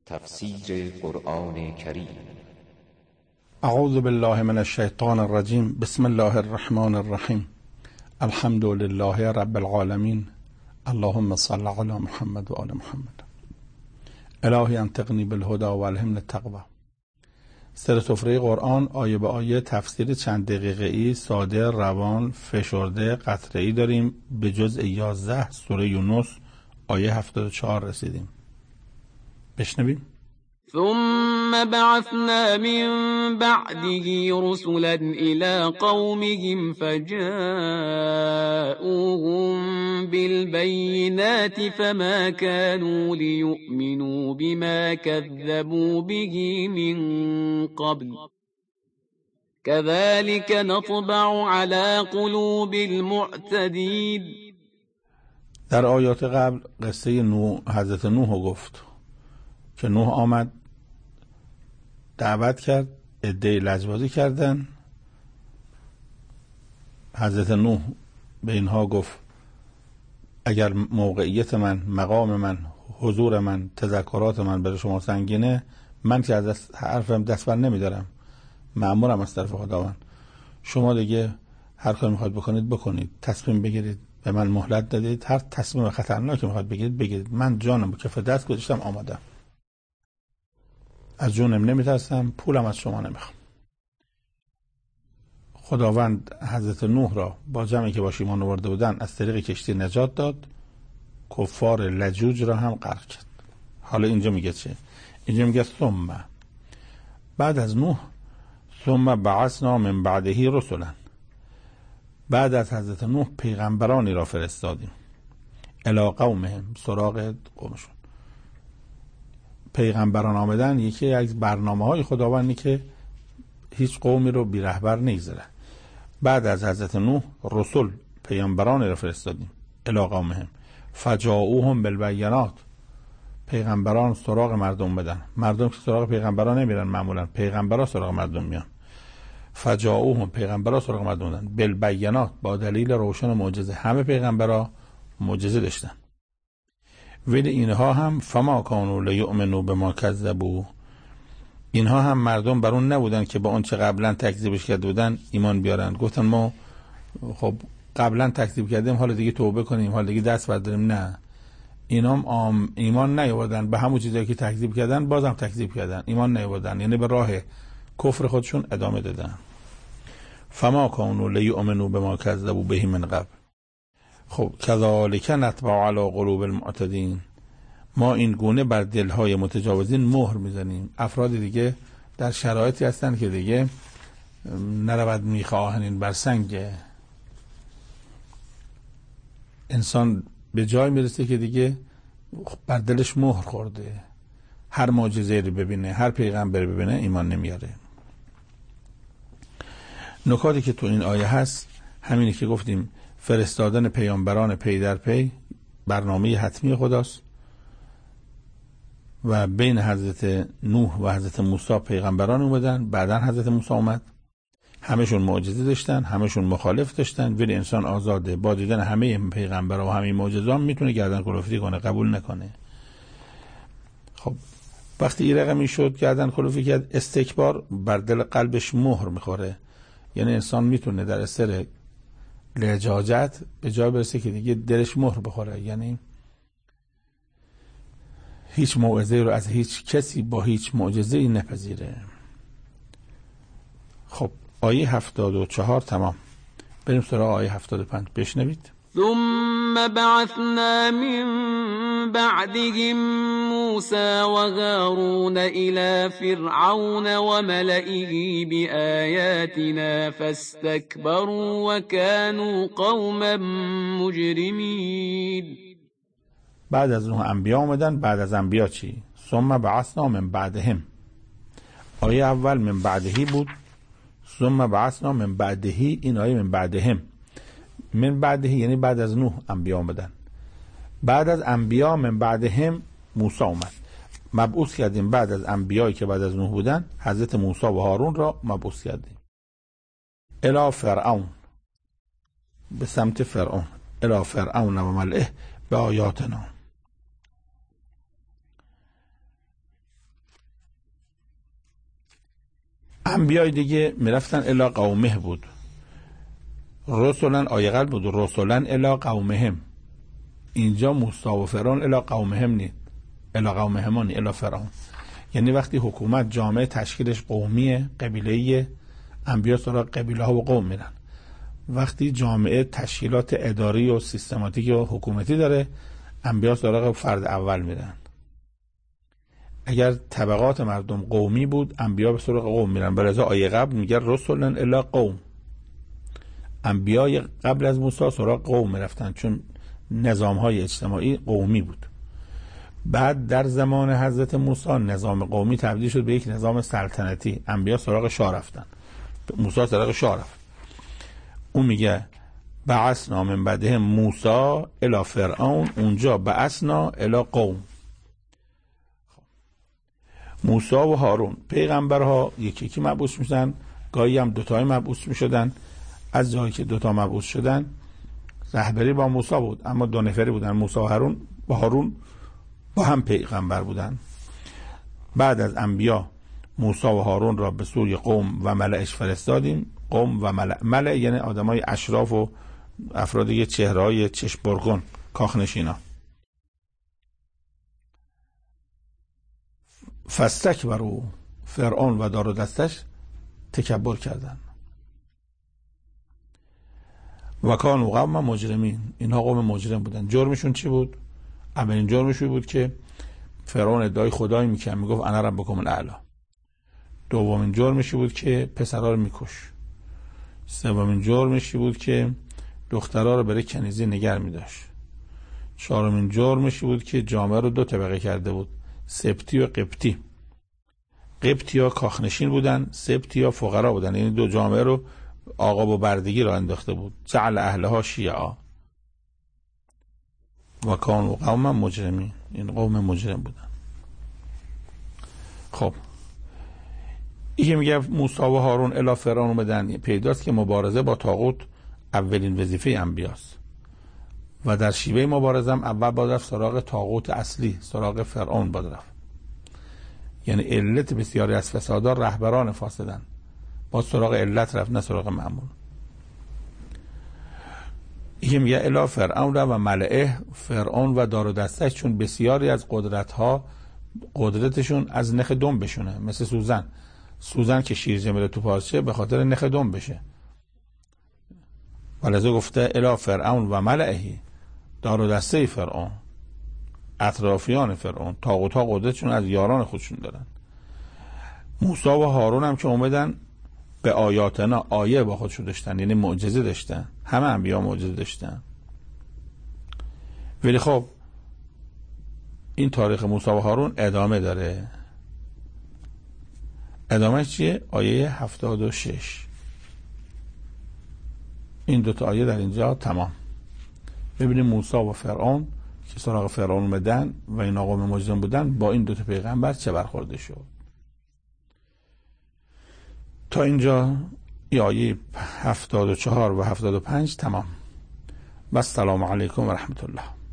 تفسیر قرآن کریم. اعوذ بالله من الشیطان الرجیم. بسم الله الرحمن الرحیم. الحمد لله رب العالمین. اللهم صل علی محمد و آل محمد. الهی انطقنی بالهدى و الهمنی التقوی. سر سفره قرآن آیه به آیه تفسیر چند دقیقه‌ای ساده، روان، فشرده، قطره‌ای داریم. به جزء 11 سوره یونس آیه 74 رسیدیم. بشنویم. ثم بعثنا من بعده رسلا إلى قومهم فجاءوهم بالبينات فما كانوا ليؤمنوا بما كذبوا به من قبل كذلك نطبع على قلوب المعتدين. در آیات قبل قصه حضرت نوح گفت که نوح آمد دعوت کرد، عده‌ای لجبازی کردن. حضرت نوح به اینها گفت اگر موقعیت من، مقام من، حضور من، تذکرات من برای شما سنگینه، من که از حرفم دست بر نمیدارم، مأمورم از طرف خداوند. شما دیگه هر کاری میخواید بکنید بکنید، تصمیم بگیرید، به من مهلت دادید، هر تصمیم خطرناکی میخواید بگیرید بگیرید، من جانم به کف دست گذاشتم، آمادم، از جونم نمیترسم، پولم از شما نمیخوام. خداوند حضرت نوح را با جمعی که باش ایمان آورده بودن از طریق کشتی نجات داد، کفار لجوج را هم غرق کرد. حالا اینجا میگه چه؟ اینجا میگه ثم، بعد از نوح، ثم بعثنا من بعده رسلا، بعد از حضرت نوح پیغمبرانی را فرستادیم، الی قومهم، سراغ قومشون. پیغمبران آمدن یکی از برنامه‌های خداوندی که هیچ قومی رو بی رهبر نگذاره. بعد از حضرت نوح رسول، پیغمبران را فرستادیم، الی قومهم فجاءوهم بالبینات، پیغمبران سراغ مردم بدن. مردم که سراغ پیغمبران نمیرن، معمولا پیغمبران سراغ مردم میان. فجاءوهم، پیغمبران سراغ مردم بدن، بالبینات، با دلیل روشن و معجزه. همه پیغمبران معجزه داشتن، ولی اینها هم فما کانوا لیؤمنوا بما کذبوا، اینها هم مردم بر اون نبودن که با اون چه قبلا تکذیبش کرده بودن ایمان بیارن. گفتن ما خب قبلا تکذیب کردیم، حالا دیگه توبه کنیم، حالا دیگه دست برداریم. نه، اینا هم ایمان نیاوردن به همون چیزایی که تکذیب کردن، بازم تکذیب کردن، ایمان نیاوردن، یعنی به راه کفر خودشون ادامه دادن. فما کانوا لیؤمنوا بما کذبوا به من قبل. خب کذالک نطبع علی قلوب المعتدین، ما این گونه بر دلهای متجاوزین مهر میزنیم. افراد دیگه در شرایطی هستن که دیگه نرود میخواهنین بر سنگ. انسان به جای میرسه که دیگه بر دلش مهر خورده، هر معجزه رو ببینه، هر پیغمبر ببینه ایمان نمیاره. نکاتی که تو این آیه هست همینه که گفتیم، فرستادن پیامبران پی در پی برنامه حتمی خداست و بین حضرت نوح و حضرت موسی پیغمبران اومدن، بعدن حضرت موسی اومد. همشون معجزه داشتن، همشون مخالف داشتن، ولی انسان آزاده با دیدن همه پیغمبران و همه معجزات میتونه گردن کلفتی کنه، قبول نکنه. خب وقتی این رقمی شد گردن کلفتی کرد، استکبار بر دل قلبش مهر میخوره. یعنی انسان میتونه در اثر لجاجت به جای برسه که دیگه دلش مهر بخوره، یعنی هیچ موعظه رو از هیچ کسی با هیچ معجزه‌ای نپذیره. خب آیه 74 تمام. بریم سراغ آیه 75. بشنوید. ثم بعثنا من بعدهم موسى وهارون إلى فرعون وملئه بآياتنا فاستكبروا وكانوا قوما مجرمين. بعد از نوح انبیا آمدن. بعد از انبیا چی؟ ثم بعثنا من بعدهم. آیه اول من بعدهی بود، ثم بعثنا من بعدهی، این آیه من بعدهم. من بعدهی یعنی بعد از نوح انبیا آمدن. بعد از انبیا من بعدهم موسی اومد. مبعوث کردیم بعد از انبیایی که بعد از نوح بودن، حضرت موسی و هارون را مبعوث کردیم. الی فرعون، به سمت فرعون، الی فرعون و ملئه به آیاتنا. انبیای دیگه میرفتن الی قومه بود. رسولن آیه قبل بود رسولن الی قومهم. اینجا موسی و فرعون الی قومهم نیست، الی قومهمان الی فرعون. یعنی وقتی حکومت جامعه تشکیلش قومیه، قبیله‌ای، انبیا سراغ قبیله ها و قوم میرن. وقتی جامعه تشکیلات اداری و سیستماتیک و حکومتی داره، انبیا سراغ فرد اول میرن. اگر طبقات مردم قومی بود، انبیا به سراغ قوم میرن. برای آیه قبل میگه رسولن الی قوم. انبیای قبل از موسی سراغ قوم میرفتن چون نظام‌های اجتماعی قومی بود. بعد در زمان حضرت موسی نظام قومی تبدیل شد به یک نظام سلطنتی. انبیا سراغ شاه رفتن. موسی سراغ شاه رفت. اون میگه بعثنا من بعده موسی الی فرعون. اونجا بعثنا الی قوم. موسی و هارون پیغمبرها یکی یکی مبعوث میشدن، گاهی هم دوتای مبعوث میشدن. از جایی که دوتا مبعوث شدن رهبری با موسی بود، اما دو نفری بودن. موسی و هارون با هم پیغمبر بودن. بعد از انبیا موسی و هارون را به سوی قوم و ملأش فرستادیم. قوم و ملأ یعنی آدمای اشراف و افرادی چهره‌های چشم برگون، کاخنشینا. فاستکبروا، فرعون و دار و دستش تکبر کردن. و کانوا قوما مجرمین، اینها قوم مجرم بودن. جرمشون چی بود؟ اولین جرمش بود که فرعون ادعای خدایی میکرد، میگفت انا ربکم الاعلی. دومین جرمش بود که پسرها رو میکش. سومین جرمش بود که دخترها رو برای کنیزی نگر میداشت. چهارمین جرمش بود که جامعه رو دو طبقه کرده بود، سبتی و قبطی. قبطی ها کاخنشین بودن، سبتی ها فقرا بودن. یعنی دو جامعه رو آقا و بردگی را انداخته بود. جعل اهلها شیعا. و کانوا قوما مجرمین، این قوم مجرم بودن. خب این میگه موسی و هارون الی فرعون اومدن. پیداست که مبارزه با طاغوت اولین وظیفه انبیاست و در شیوه مبارزه هم اول باید رفت سراغ طاغوت اصلی، سراغ فرعون باید رفت. یعنی علت بسیاری از فسادا رهبران فاسدن، با سراغ علت رفت نه سراغ معمول. این میگه الی فرعون و ملئه، فرعون و دار و دستش، چون بسیاری از قدرتشون از نخ دم بشونه. مثل سوزن که شیرجه میره تو پارچه به خاطر نخ دم بشه. ولذا گفته الی فرعون و ملئه، دار و دسته فرعون، اطرافیان فرعون، طاغوت‌ها قدرتشون از یاران خودشون دارن. موسی و هارون هم که اومدن به آیاتنا، آیه با خودشون داشتن، یعنی معجزه داشتن. همه انبیا معجزه داشتن. ولی خب این تاریخ موسی و هارون ادامه داره. ادامه چیه؟ آیه 76. این دوتا آیه در اینجا تمام. ببینیم موسی و فرعون که سراغ فرعون اومدن و این قوم مجرم بودن، با این دوتا پیغمبر چه برخورده شد. تا اینجا آیه 74 و 75 تمام. و السلام علیکم و رحمت الله.